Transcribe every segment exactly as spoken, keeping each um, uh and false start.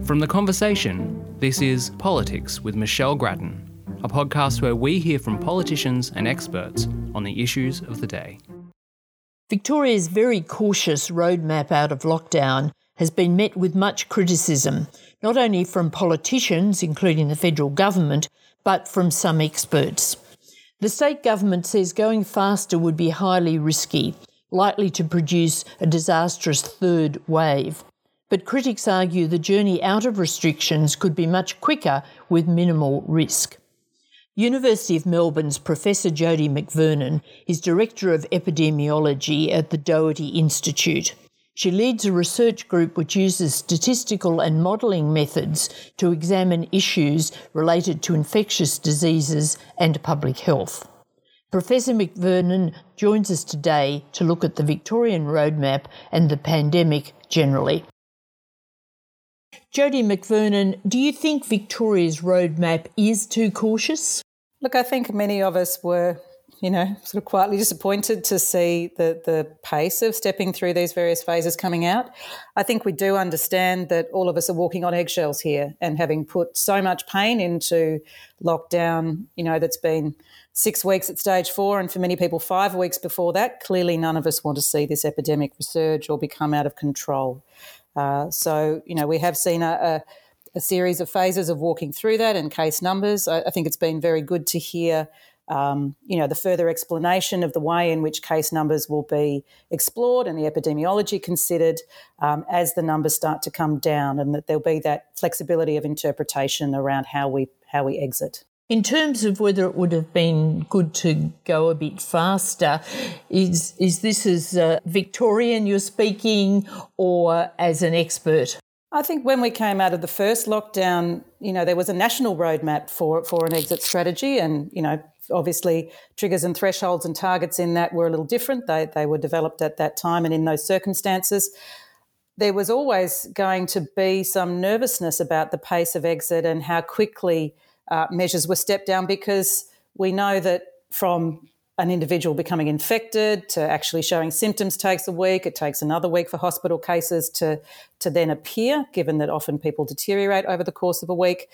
From The Conversation, this is Politics with Michelle Grattan, a podcast where we hear from politicians and experts on the issues of the day. Victoria's very cautious roadmap out of lockdown has been met with much criticism, not only from politicians, including the federal government, but from some experts. The state government says going faster would be highly risky, likely to produce a disastrous third wave. But critics argue the journey out of restrictions could be much quicker with minimal risk. University of Melbourne's Professor Jodie McVernon is Director of Epidemiology at the Doherty Institute. She leads a research group which uses statistical and modelling methods to examine issues related to infectious diseases and public health. Professor McVernon joins us today to look at the Victorian roadmap and the pandemic generally. Jodie McVernon, do you think Victoria's roadmap is too cautious? Look, I think many of us were, you know, sort of quietly disappointed to see the, the pace of stepping through these various phases coming out. I think we do understand that all of us are walking on eggshells here, and having put so much pain into lockdown, you know, that's been six weeks at stage four and for many people five weeks before that, clearly none of us want to see this epidemic resurge or become out of control. Uh, so, you know, we have seen a, a, a series of phases of walking through that and case numbers. I, I think it's been very good to hear, um, you know, the further explanation of the way in which case numbers will be explored and the epidemiology considered um, as the numbers start to come down, and that there'll be that flexibility of interpretation around how we how we exit. In terms of whether it would have been good to go a bit faster, is is this as a Victorian you're speaking or as an expert? I think when we came out of the first lockdown, you know, there was a national roadmap for, for an exit strategy, and, you know, obviously triggers and thresholds and targets in that were a little different. They, they were developed at that time and in those circumstances. There was always going to be some nervousness about the pace of exit and how quickly Uh, measures were stepped down, because we know that from an individual becoming infected to actually showing symptoms takes a week. It takes another week for hospital cases to, to then appear, given that often people deteriorate over the course of a week.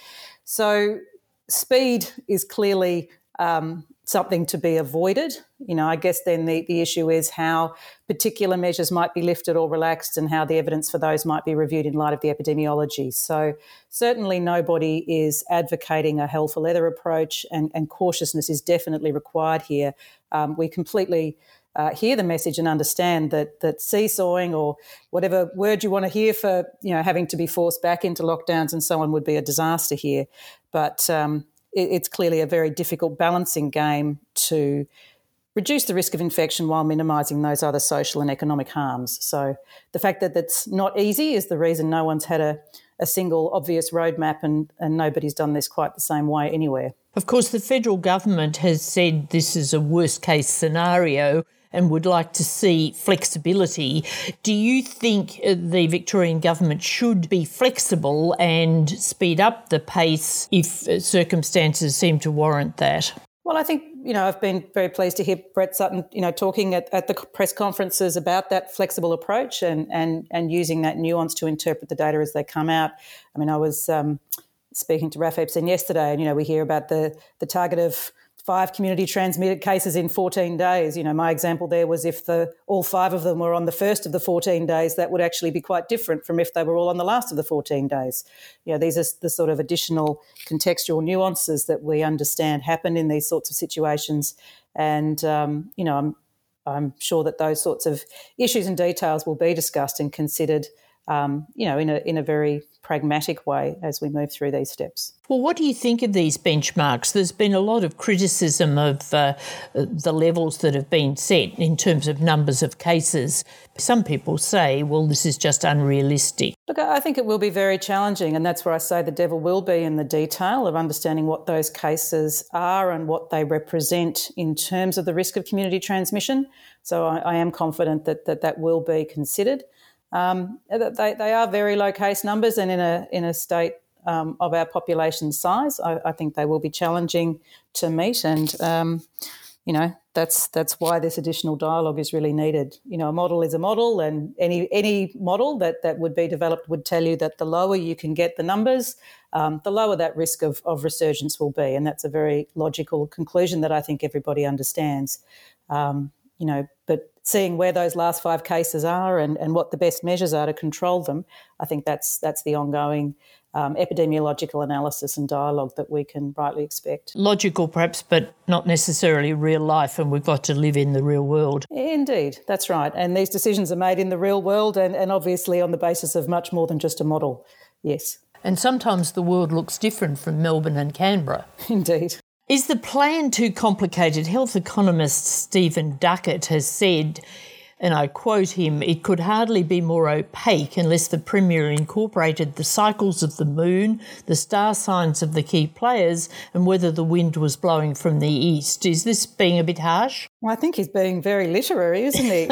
So speed is clearly um, something to be avoided. You know, I guess then the, the issue is how particular measures might be lifted or relaxed, and how the evidence for those might be reviewed in light of the epidemiology. So certainly nobody is advocating a hell for leather approach, and, and cautiousness is definitely required here. Um, we completely uh, hear the message and understand that that seesawing, or whatever word you want to hear for, you know, having to be forced back into lockdowns and so on, would be a disaster here. But um, it, it's clearly a very difficult balancing game to reduce the risk of infection while minimising those other social and economic harms. So the fact that that's not easy is the reason no one's had a, a single obvious roadmap, and, and nobody's done this quite the same way anywhere. Of course, the federal government has said this is a worst-case scenario and would like to see flexibility. Do you think the Victorian government should be flexible and speed up the pace if circumstances seem to warrant that? Well, I think, you know, I've been very pleased to hear Brett Sutton, you know, talking at, at the press conferences about that flexible approach and, and, and using that nuance to interpret the data as they come out. I mean, I was um, speaking to Raf Epstein yesterday, and, you know, we hear about the, the target of five community transmitted cases in fourteen days. You know, my example there was if the all five of them were on the first of the fourteen days, that would actually be quite different from if they were all on the last of the fourteen days. You know, these are the sort of additional contextual nuances that we understand happen in these sorts of situations. And, um, you know, I'm, I'm sure that those sorts of issues and details will be discussed and considered, um, you know, in a in a very pragmatic way as we move through these steps. Well, what do you think of these benchmarks? There's been a lot of criticism of uh, the levels that have been set in terms of numbers of cases. Some people say, well, this is just unrealistic. Look, I think it will be very challenging, and that's where I say the devil will be in the detail of understanding what those cases are and what they represent in terms of the risk of community transmission. So I, I am confident that, that that will be considered. Um, they, they are very low case numbers, and in a in a state um, of our population size, I, I think they will be challenging to meet. And um, you know, that's that's why this additional dialogue is really needed. You know, a model is a model, and any any model that, that would be developed would tell you that the lower you can get the numbers, um, the lower that risk of, of resurgence will be. And that's a very logical conclusion that I think everybody understands. Um, you know, but seeing where those last five cases are and, and what the best measures are to control them, I think that's that's the ongoing um, epidemiological analysis and dialogue that we can rightly expect. Logical perhaps, but not necessarily real life, and we've got to live in the real world. Indeed, that's right. And these decisions are made in the real world and, and obviously on the basis of much more than just a model, yes. And sometimes the world looks different from Melbourne and Canberra. Indeed. Is the plan too complicated? Health economist Stephen Duckett has said, and I quote him, "It could hardly be more opaque unless the Premier incorporated the cycles of the moon, the star signs of the key players, and whether the wind was blowing from the east." Is this being a bit harsh? Well, I think he's being very literary, isn't he?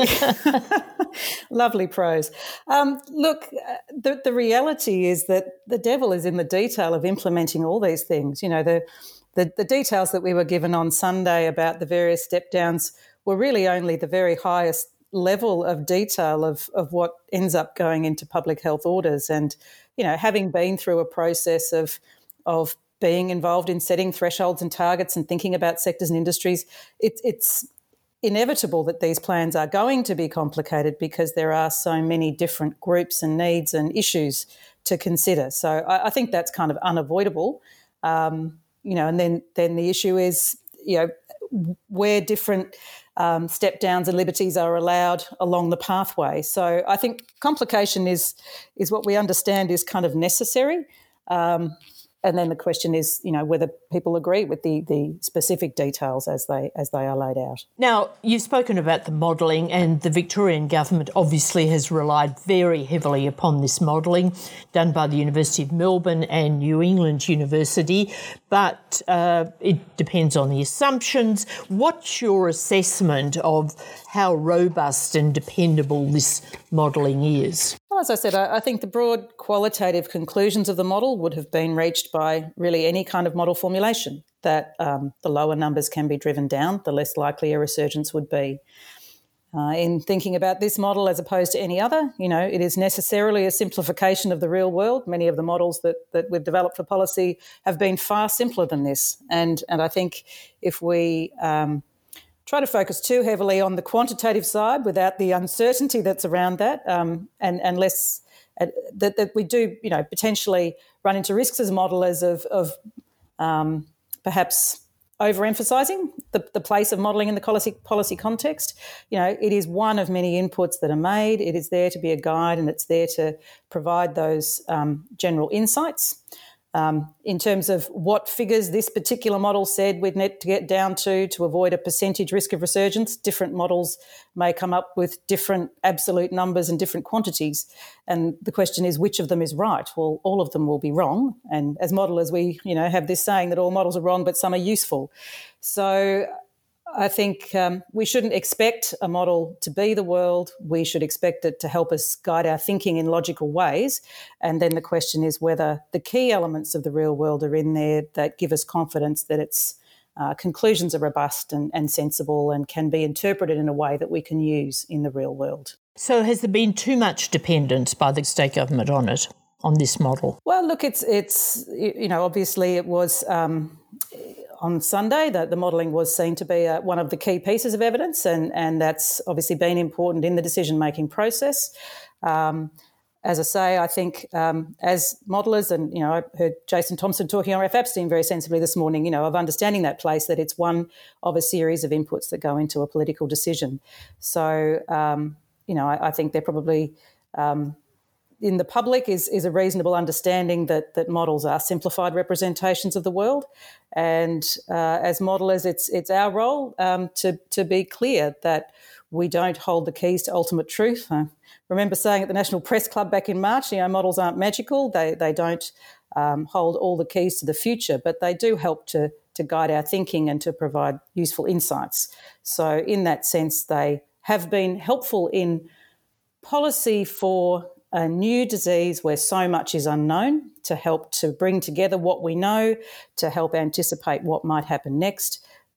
Lovely prose. Um, look, the, the reality is that the devil is in the detail of implementing all these things. You know, the The, the details that we were given on Sunday about the various step downs were really only the very highest level of detail of, of what ends up going into public health orders. And, you know, having been through a process of, of being involved in setting thresholds and targets and thinking about sectors and industries, it, it's inevitable that these plans are going to be complicated because there are so many different groups and needs and issues to consider. So I, I think that's kind of unavoidable. Um, You know, and then, then the issue is, you know, where different um, step downs and liberties are allowed along the pathway. So I think complication is is what we understand is kind of necessary. Um, and then the question is, you know, whether people agree with the, the specific details as they as they are laid out. Now, you've spoken about the modelling, and the Victorian government obviously has relied very heavily upon this modelling done by the University of Melbourne and New England University, but uh, it depends on the assumptions. What's your assessment of how robust and dependable this modelling is? Well, as I said, I, I think the broad qualitative conclusions of the model would have been reached by really any kind of model formulation, that um, the lower numbers can be driven down, the less likely a resurgence would be. Uh, in thinking about this model as opposed to any other, you know, it is necessarily a simplification of the real world. Many of the models that, that we've developed for policy have been far simpler than this. And, and I think if we um, try to focus too heavily on the quantitative side without the uncertainty that's around that, um, and, and less uh, that, that we do, you know, potentially run into risks as modelers of, of um, perhaps overemphasising the, the place of modelling in the policy, policy context. You know, it is one of many inputs that are made. It is there to be a guide, and it's there to provide those um, general insights. Um, in terms of what figures this particular model said we'd need to get down to to avoid a percentage risk of resurgence, different models may come up with different absolute numbers and different quantities. And the question is, which of them is right? Well, all of them will be wrong. And as modelers, we, you know, have this saying that all models are wrong, but some are useful. So I think um, we shouldn't expect a model to be the world. We should expect it to help us guide our thinking in logical ways. And then the question is whether the key elements of the real world are in there that give us confidence that its uh, conclusions are robust and, and sensible and can be interpreted in a way that we can use in the real world. So has there been too much dependence by the state government on it, on this model? Well, look, it's, it's you know, obviously it was... Um, on Sunday, that the modelling was seen to be uh, one of the key pieces of evidence, and, and that's obviously been important in the decision-making process. Um, as I say, I think um, as modellers, and, you know, I heard Jason Thompson talking on R F Epstein very sensibly this morning, you know, of understanding that place, that it's one of a series of inputs that go into a political decision. So, um, you know, I, I think they're probably... Um, in the public is, is a reasonable understanding that that models are simplified representations of the world. And uh, as modellers, it's it's our role um, to, to be clear that we don't hold the keys to ultimate truth. I remember saying at the National Press Club back in March, you know, models aren't magical. They they don't um, hold all the keys to the future, but they do help to, to guide our thinking and to provide useful insights. So in that sense, they have been helpful in policy for a new disease where so much is unknown, to help to bring together what we know, to help anticipate what might happen next. But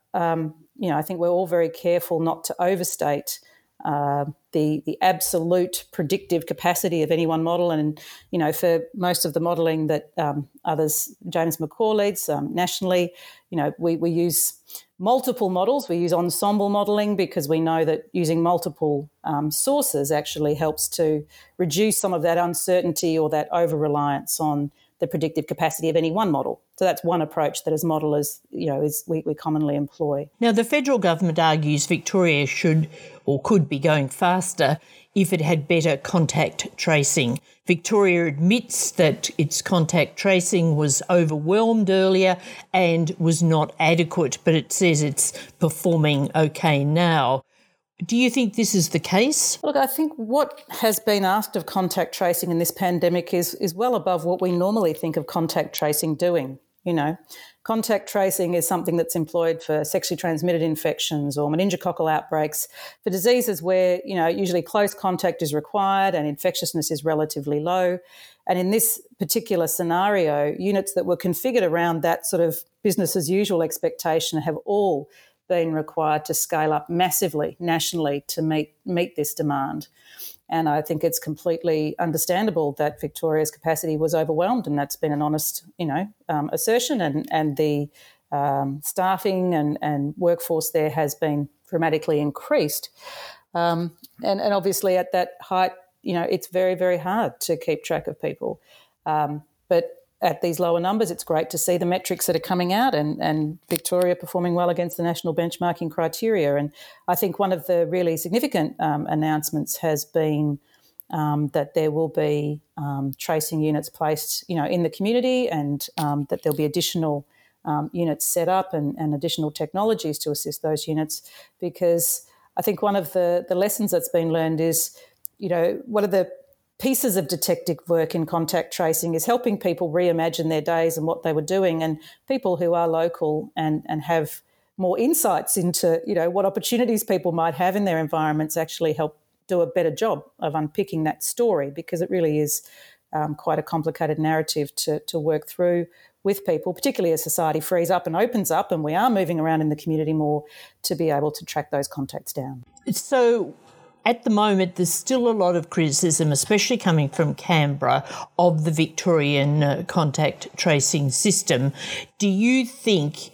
um, you know, I think we're all very careful not to overstate uh, the the absolute predictive capacity of any one model. And, you know, for most of the modelling that um, others, James McCaw leads um, nationally, you know, we, we use multiple models. We use ensemble modelling because we know that using multiple um, sources actually helps to reduce some of that uncertainty or that over-reliance on the predictive capacity of any one model. So that's one approach that as modelers, you know, is we, we commonly employ. Now, the federal government argues Victoria should or could be going faster if it had better contact tracing. Victoria admits that its contact tracing was overwhelmed earlier and was not adequate, but it says it's performing okay now. Do you think this is the case? Look, I think what has been asked of contact tracing in this pandemic is, is well above what we normally think of contact tracing doing. You know, contact tracing is something that's employed for sexually transmitted infections or meningococcal outbreaks, for diseases where, you know, usually close contact is required and infectiousness is relatively low. And in this particular scenario, units that were configured around that sort of business as usual expectation have all been required to scale up massively nationally to meet meet this demand. And I think it's completely understandable that Victoria's capacity was overwhelmed, and that's been an honest, you know, um, assertion. And and the um, staffing and, and workforce there has been dramatically increased. Um, and, and obviously at that height, you know, it's very, very hard to keep track of people. Um, but at these lower numbers, it's great to see the metrics that are coming out and, and Victoria performing well against the national benchmarking criteria. And I think one of the really significant um, announcements has been um, that there will be um, tracing units placed, you know, in the community, and um, that there'll be additional um, units set up and, and additional technologies to assist those units. Because I think one of the, the lessons that's been learned is, you know, what are the pieces of detective work in contact tracing is helping people reimagine their days and what they were doing, and people who are local and, and have more insights into, you know, what opportunities people might have in their environments actually help do a better job of unpicking that story, because it really is um, quite a complicated narrative to, to work through with people, particularly as society frees up and opens up and we are moving around in the community more, to be able to track those contacts down. So at the moment, there's still a lot of criticism, especially coming from Canberra, of the Victorian uh, contact tracing system. Do you think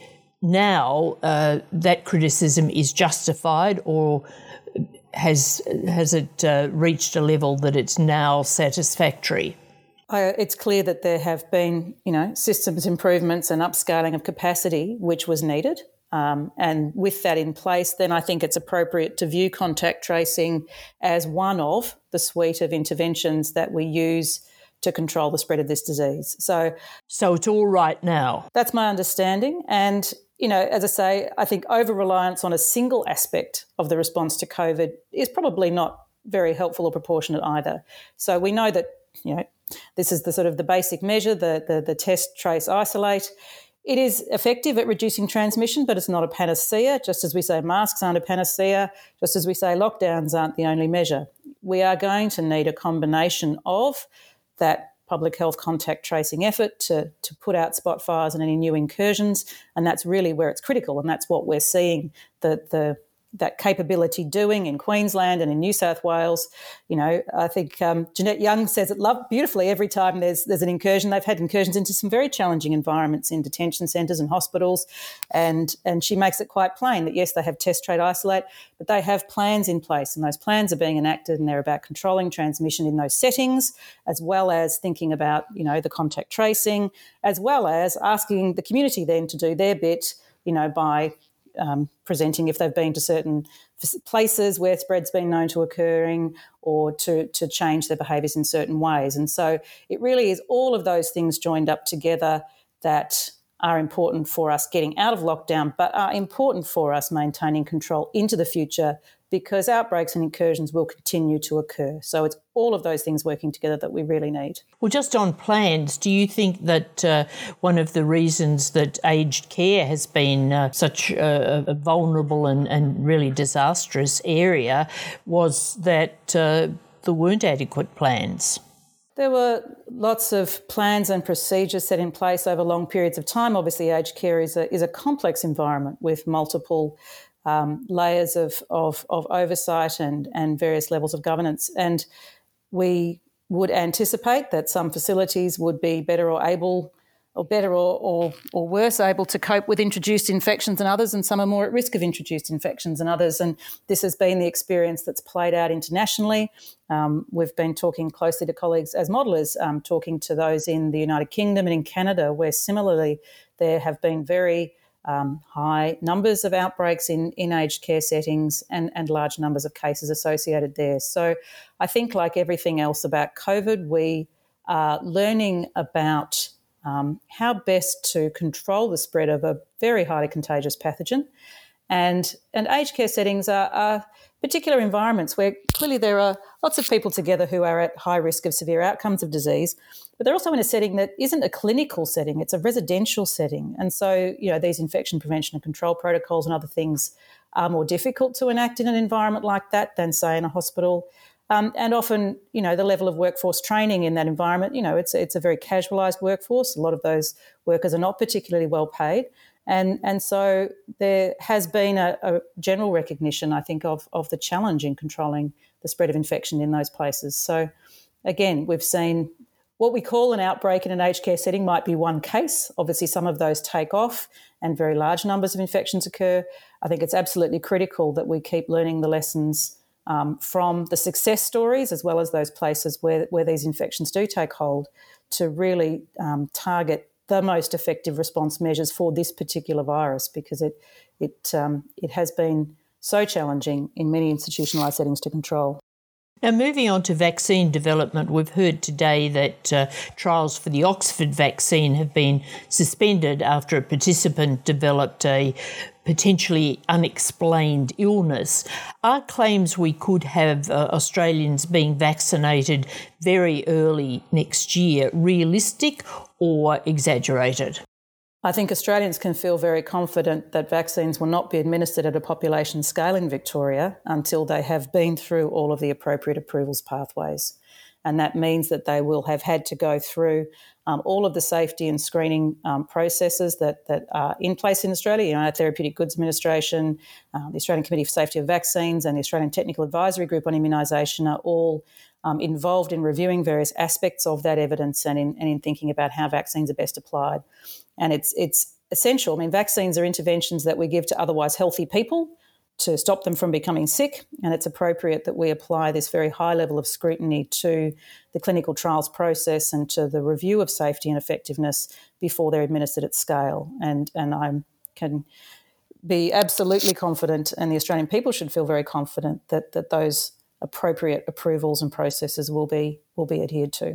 now uh, that criticism is justified, or has has it uh, reached a level that it's now satisfactory? Uh, it's clear that there have been, you know, systems improvements and upscaling of capacity, which was needed. Um, and with that in place, then I think it's appropriate to view contact tracing as one of the suite of interventions that we use to control the spread of this disease. So, so it's all right now? That's my understanding. And, you know, as I say, I think over-reliance on a single aspect of the response to COVID is probably not very helpful or proportionate either. So we know that, you know, this is the sort of the basic measure, the the, the test, trace, isolate. It is effective at reducing transmission, but it's not a panacea, just as we say masks aren't a panacea, just as we say lockdowns aren't the only measure. We are going to need a combination of that public health contact tracing effort to, to put out spot fires and any new incursions, and that's really where it's critical, and that's what we're seeing the the that capability doing in Queensland and in New South Wales. You know, I think um, Jeanette Young says it love beautifully every time there's there's an incursion. They've had incursions into some very challenging environments in detention centres and hospitals, and and she makes it quite plain that, yes, they have test, trade, isolate, but they have plans in place, and those plans are being enacted, and they're about controlling transmission in those settings, as well as thinking about, you know, the contact tracing, as well as asking the community then to do their bit, you know, by Um, presenting if they've been to certain places where spread's been known to occurring, or to, to change their behaviours in certain ways. And so it really is all of those things joined up together that are important for us getting out of lockdown, but are important for us maintaining control into the future, because outbreaks and incursions will continue to occur. So it's all of those things working together that we really need. Well, just on plans, do you think that uh, one of the reasons that aged care has been uh, such a, a vulnerable and, and really disastrous area was that uh, there weren't adequate plans? There were lots of plans and procedures set in place over long periods of time. Obviously, aged care is a, is a complex environment with multiple um, layers of, of, of oversight and, and various levels of governance. And we would anticipate that some facilities would be better or able or better or, or, or worse able to cope with introduced infections than others, and some are more at risk of introduced infections than others. And this has been the experience that's played out internationally. Um, we've been talking closely to colleagues as modellers, um, talking to those in the United Kingdom and in Canada, where similarly there have been very um, high numbers of outbreaks in, in aged care settings and, and large numbers of cases associated there. So I think, like everything else about COVID, we are learning about Um, how best to control the spread of a very highly contagious pathogen. And, and aged care settings are, are particular environments where clearly there are lots of people together who are at high risk of severe outcomes of disease, but they're also in a setting that isn't a clinical setting, it's a residential setting. And so, you know, these infection prevention and control protocols and other things are more difficult to enact in an environment like that than, say, in a hospital. Um, and often, you know, the level of workforce training in that environment, you know, it's it's a very casualised workforce. A lot of those workers are not particularly well paid. And and so there has been a, a general recognition, I think, of, of the challenge in controlling the spread of infection in those places. So, again, we've seen what we call an outbreak in an aged care setting might be one case. Obviously, some of those take off and very large numbers of infections occur. I think it's absolutely critical that we keep learning the lessons Um, from the success stories, as well as those places where, where these infections do take hold, to really um, target the most effective response measures for this particular virus, because it it um, it has been so challenging in many institutionalised settings to control. Now, moving on to vaccine development, we've heard today that uh, trials for the Oxford vaccine have been suspended after a participant developed a potentially unexplained illness. Are claims we could have uh, Australians being vaccinated very early next year realistic or exaggerated? I think Australians can feel very confident that vaccines will not be administered at a population scale in Victoria until they have been through all of the appropriate approvals pathways. And that means that they will have had to go through um, all of the safety and screening um, processes that, that are in place in Australia. You know, our Therapeutic Goods Administration, um, the Australian Committee for Safety of Vaccines and the Australian Technical Advisory Group on Immunisation are all um, involved in reviewing various aspects of that evidence and in, and in thinking about how vaccines are best applied. And it's it's essential. I mean, vaccines are interventions that we give to otherwise healthy people to stop them from becoming sick, and it's appropriate that we apply this very high level of scrutiny to the clinical trials process and to the review of safety and effectiveness before they're administered at scale. And, and I can be absolutely confident, and the Australian people should feel very confident that, that those appropriate approvals and processes will be will be adhered to.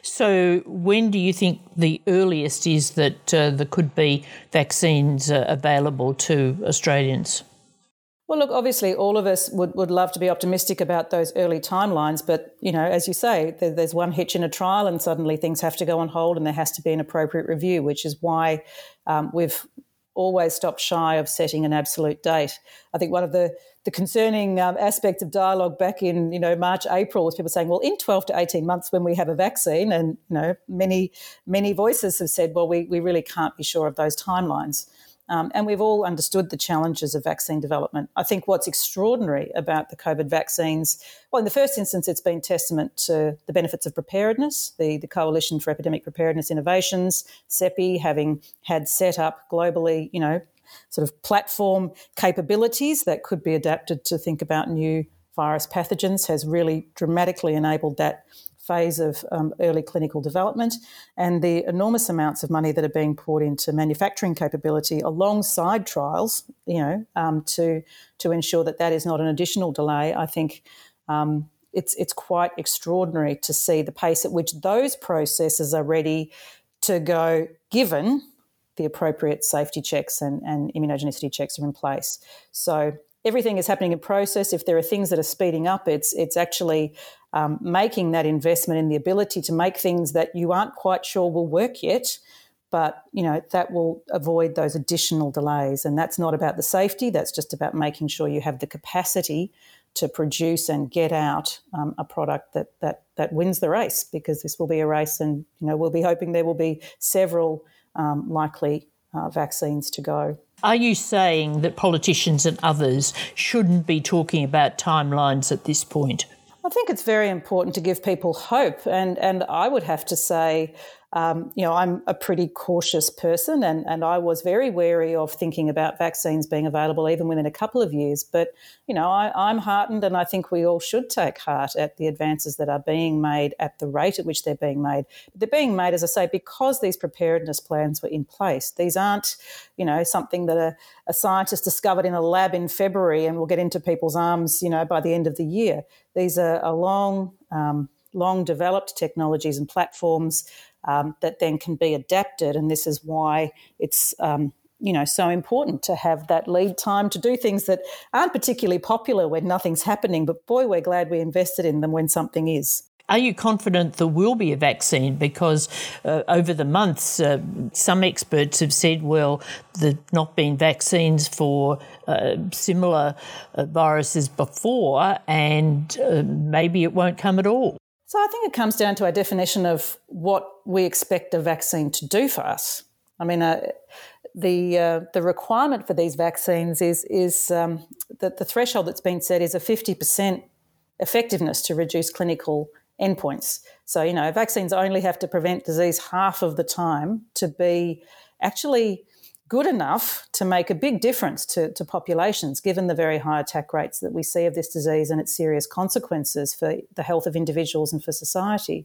So when do you think the earliest is that uh, there could be vaccines uh, available to Australians? Well, look, obviously all of us would, would love to be optimistic about those early timelines, but, you know, as you say, there, there's one hitch in a trial and suddenly things have to go on hold and there has to be an appropriate review, which is why um, we've always stopped shy of setting an absolute date. I think one of the, the concerning um, aspects of dialogue back in, you know, March, April was people saying, well, in twelve to eighteen months when we have a vaccine, and, you know, many, many voices have said, well, we, we really can't be sure of those timelines. Um, and we've all understood the challenges of vaccine development. I think what's extraordinary about the COVID vaccines, well, in the first instance, it's been testament to the benefits of preparedness, the, the Coalition for Epidemic Preparedness Innovations, CEPI, having had set up globally, you know, sort of platform capabilities that could be adapted to think about new virus pathogens, has really dramatically enabled that phase of um, early clinical development, and the enormous amounts of money that are being poured into manufacturing capability alongside trials, you know, um, to to ensure that that is not an additional delay. I think um, it's it's quite extraordinary to see the pace at which those processes are ready to go, given the appropriate safety checks and, and immunogenicity checks are in place. So everything is happening in process. If there are things that are speeding up, it's it's actually um, making that investment in the ability to make things that you aren't quite sure will work yet, but, you know, that will avoid those additional delays. And that's not about the safety, that's just about making sure you have the capacity to produce and get out um, a product that that that wins the race, because this will be a race, and you know we'll be hoping there will be several um, likely uh, vaccines to go. Are you saying that politicians and others shouldn't be talking about timelines at this point? I think it's very important to give people hope, and and I would have to say, um, you know, I'm a pretty cautious person, and, and I was very wary of thinking about vaccines being available even within a couple of years. But, you know, I, I'm heartened, and I think we all should take heart at the advances that are being made at the rate at which they're being made. They're being made, as I say, because these preparedness plans were in place. These aren't, you know, something that a, a scientist discovered in a lab in February and will get into people's arms, you know, by the end of the year. These are a long, um, long developed technologies and platforms Um, that then can be adapted, and this is why it's um, you know so important to have that lead time to do things that aren't particularly popular when nothing's happening. But boy, we're glad we invested in them when something is. Are you confident there will be a vaccine? Because uh, over the months, uh, some experts have said, well, there's not been vaccines for uh, similar uh, viruses before, and uh, maybe it won't come at all. So I think it comes down to our definition of what we expect a vaccine to do for us. I mean, uh, the uh, the requirement for these vaccines is is um, that the threshold that's been set is a fifty percent effectiveness to reduce clinical endpoints. So, you know, vaccines only have to prevent disease half of the time to be actually good enough to make a big difference to, to populations, given the very high attack rates that we see of this disease and its serious consequences for the health of individuals and for society.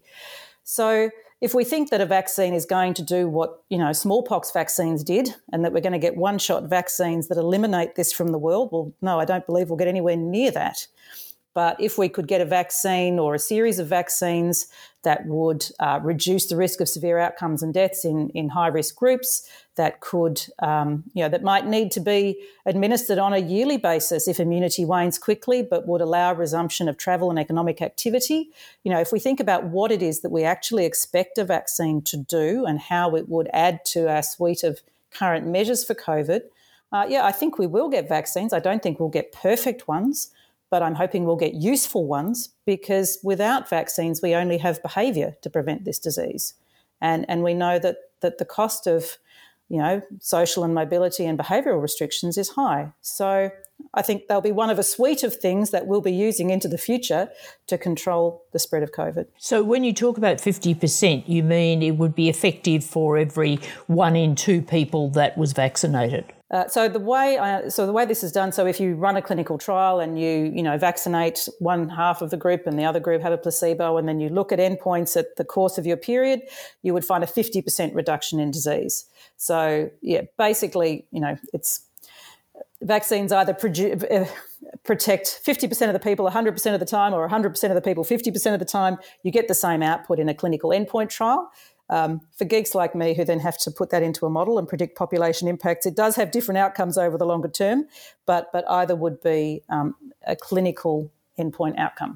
So if we think that a vaccine is going to do what, you know, smallpox vaccines did, and that we're going to get one-shot vaccines that eliminate this from the world, well, no, I don't believe we'll get anywhere near that. But if we could get a vaccine or a series of vaccines that would uh, reduce the risk of severe outcomes and deaths in, in high-risk groups, that could, um, you know, that might need to be administered on a yearly basis if immunity wanes quickly, but would allow resumption of travel and economic activity. You know, if we think about what it is that we actually expect a vaccine to do and how it would add to our suite of current measures for COVID, uh, yeah, I think we will get vaccines. I don't think we'll get perfect ones, but I'm hoping we'll get useful ones, because without vaccines, we only have behaviour to prevent this disease. And, and we know that, that the cost of, you know, social and mobility and behavioural restrictions is high. So I think they'll be one of a suite of things that we'll be using into the future to control the spread of COVID. So when you talk about fifty percent, you mean it would be effective for every one in two people that was vaccinated? Uh, so the way I, so the way this is done, so if you run a clinical trial and you you know vaccinate one half of the group and the other group have a placebo, and then you look at endpoints at the course of your period, you would find a fifty percent reduction in disease. So yeah, basically, you know, it's vaccines either produ- uh, protect fifty percent of the people one hundred percent of the time, or one hundred percent of the people fifty percent of the time. You get the same output in a clinical endpoint trial. Um, for geeks like me who then have to put that into a model and predict population impacts, it does have different outcomes over the longer term, but but either would be um, a clinical endpoint outcome.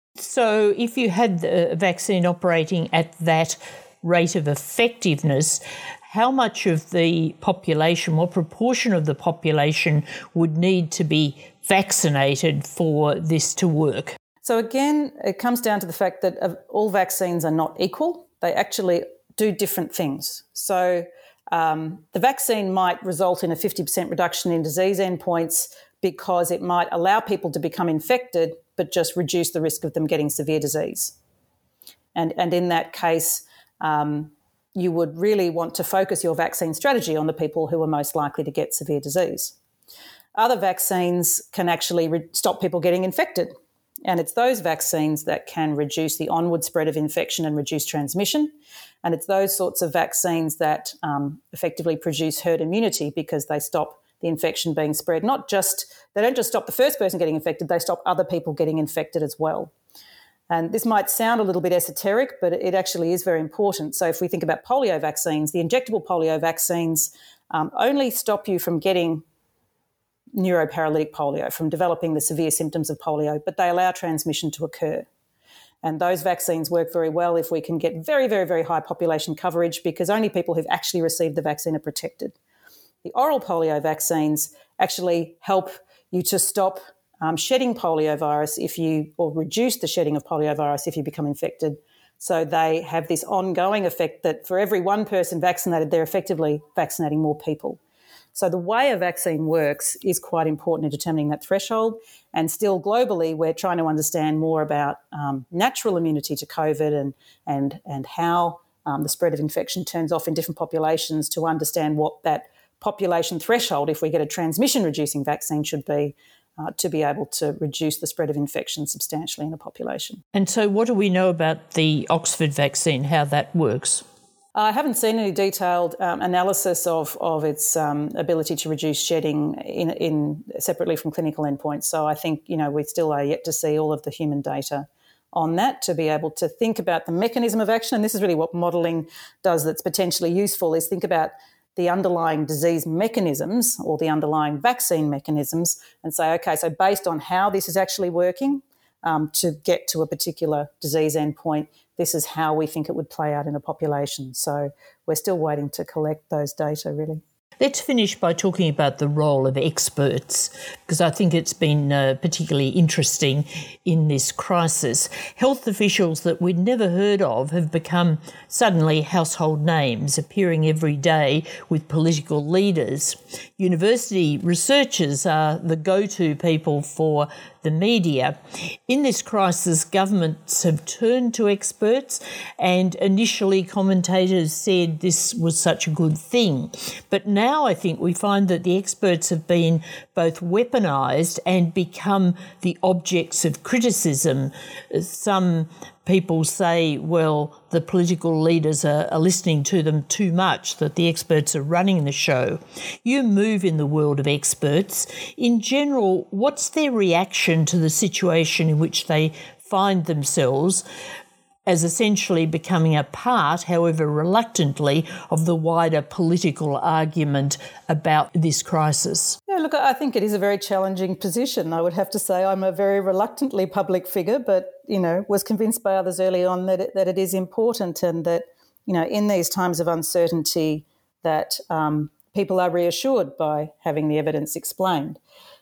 So if you had the vaccine operating at that rate of effectiveness, how much of the population, what proportion of the population would need to be vaccinated for this to work? So again, it comes down to the fact that all vaccines are not equal. They actually do different things. So um, the vaccine might result in a fifty percent reduction in disease endpoints because it might allow people to become infected but just reduce the risk of them getting severe disease. And, and in that case, um, you would really want to focus your vaccine strategy on the people who are most likely to get severe disease. Other vaccines can actually re- stop people getting infected. And it's those vaccines that can reduce the onward spread of infection and reduce transmission. And it's those sorts of vaccines that um, effectively produce herd immunity, because they stop the infection being spread. Not just, they don't just stop the first person getting infected, they stop other people getting infected as well. And this might sound a little bit esoteric, but it actually is very important. So if we think about polio vaccines, the injectable polio vaccines um, only stop you from getting neuroparalytic polio, from developing the severe symptoms of polio, but they allow transmission to occur. And those vaccines work very well if we can get very, very, very high population coverage, because only people who've actually received the vaccine are protected. The oral polio vaccines actually help you to stop um, shedding poliovirus if you, or reduce the shedding of poliovirus if you become infected. So they have this ongoing effect that for every one person vaccinated, they're effectively vaccinating more people. So the way a vaccine works is quite important in determining that threshold. And still globally, we're trying to understand more about um, natural immunity to COVID and and and how um, the spread of infection turns off in different populations to understand what that population threshold, if we get a transmission-reducing vaccine, should be uh, to be able to reduce the spread of infection substantially in a population. And so what do we know about the Oxford vaccine, how that works? I haven't seen any detailed um, analysis of, of its um, ability to reduce shedding in, in separately from clinical endpoints. So I think, you know, we still are yet to see all of the human data on that to be able to think about the mechanism of action. And this is really what modelling does that's potentially useful, is think about the underlying disease mechanisms or the underlying vaccine mechanisms and say, okay, so based on how this is actually working um, to get to a particular disease endpoint, this is how we think it would play out in a population. So we're still waiting to collect those data, really. Let's finish by talking about the role of experts, because I think it's been uh, particularly interesting in this crisis. Health officials that we'd never heard of have become suddenly household names, appearing every day with political leaders. University researchers are the go-to people for the media. In this crisis, governments have turned to experts, and initially commentators said this was such a good thing. But now I think we find that the experts have been both weaponised and become the objects of criticism. Some people say, well, the political leaders are, are listening to them too much, that the experts are running the show. You move in the world of experts. In general, what's their reaction to the situation in which they find themselves as essentially becoming a part, however reluctantly, of the wider political argument about this crisis? Yeah, look, I think it is a very challenging position. I would have to say I'm a very reluctantly public figure, but, you know, was convinced by others early on that it, that it is important, and that, you know, in these times of uncertainty that um, people are reassured by having the evidence explained.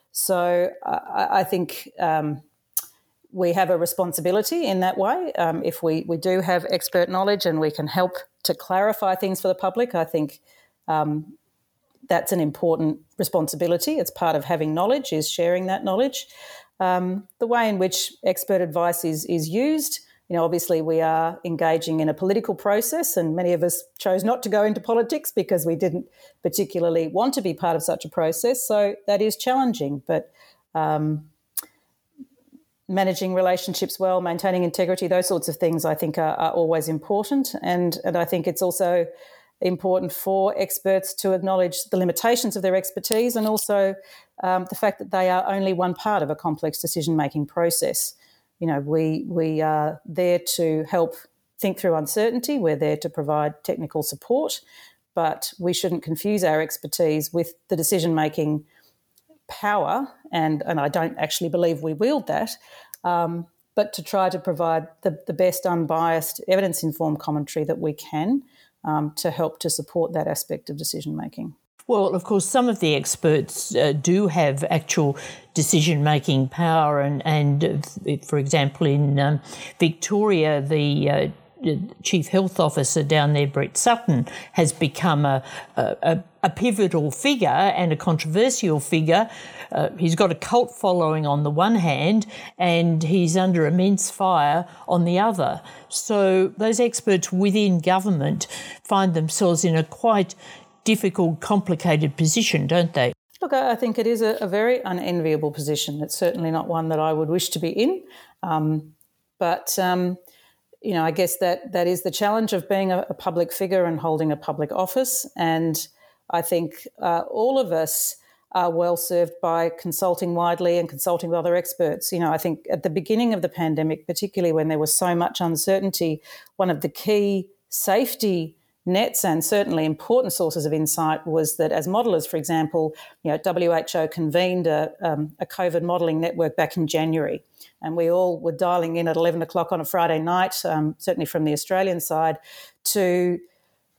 So I, I think um, we have a responsibility in that way. Um, if we, we do have expert knowledge and we can help to clarify things for the public, I think um, that's an important responsibility. It's part of having knowledge, is sharing that knowledge. Um, the way in which expert advice is, is used, you know, obviously we are engaging in a political process, and many of us chose not to go into politics because we didn't particularly want to be part of such a process. So that is challenging, but um, managing relationships well, maintaining integrity, those sorts of things I think are, are always important. And, and I think it's also important for experts to acknowledge the limitations of their expertise, and also um, the fact that they are only one part of a complex decision-making process. You know, we we are there to help think through uncertainty. We're there to provide technical support, but we shouldn't confuse our expertise with the decision-making power, and, and I don't actually believe we wield that, um, but to try to provide the, the best unbiased, evidence-informed commentary that we can um, to help to support that aspect of decision-making. Well, of course, some of the experts uh, do have actual decision-making power, and, and uh, for example, in um, Victoria, the uh, Chief Health Officer down there, Brett Sutton, has become a, a, a pivotal figure and a controversial figure. Uh, he's got a cult following on the one hand, and he's under immense fire on the other. So those experts within government find themselves in a quite difficult, complicated position, don't they? Look, I think it is a, a very unenviable position. It's certainly not one that I would wish to be in. Um, but, um, you know, I guess that that is the challenge of being a, a public figure and holding a public office. And I think uh, all of us are well served by consulting widely and consulting with other experts. You know, I think at the beginning of the pandemic, particularly when there was so much uncertainty, one of the key safety nets and certainly important sources of insight was that as modellers, for example, you know, W H O convened a, um, a COVID modelling network back in January, and we all were dialing in at eleven o'clock on a Friday night, um, certainly from the Australian side, to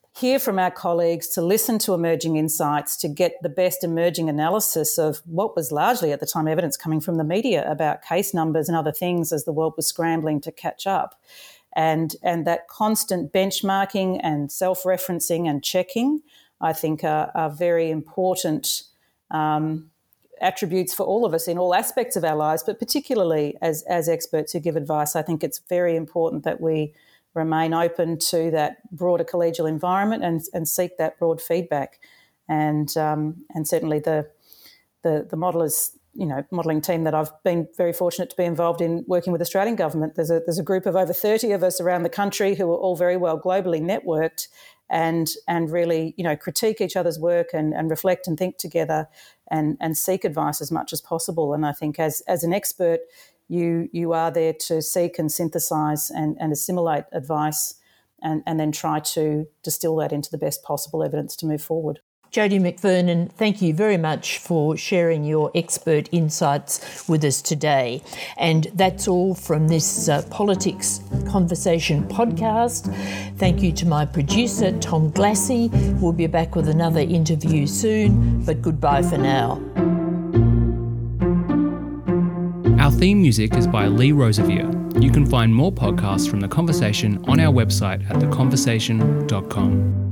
hear from our colleagues, to listen to emerging insights, to get the best emerging analysis of what was largely at the time evidence coming from the media about case numbers and other things as the world was scrambling to catch up. And, and that constant benchmarking and self-referencing and checking, I think, are, are very important um, attributes for all of us in all aspects of our lives, but particularly as, as experts who give advice. I think it's very important that we remain open to that broader collegial environment and, and seek that broad feedback. And um, and certainly the, the the modelers, you know, modelling team that I've been very fortunate to be involved in working with the Australian government. There's a there's a group of over thirty of us around the country who are all very well globally networked and and really, you know, critique each other's work and, and reflect and think together and, and seek advice as much as possible. And I think as as an expert, You you are there to seek and synthesise and, and assimilate advice and, and then try to distill that into the best possible evidence to move forward. Jodie McVernon, thank you very much for sharing your expert insights with us today. And that's all from this uh, Politics Conversation podcast. Thank you to my producer, Tom Glassy. We'll be back with another interview soon, but goodbye for now. Our theme music is by Lee Rosevere. You can find more podcasts from The Conversation on our website at the conversation dot com.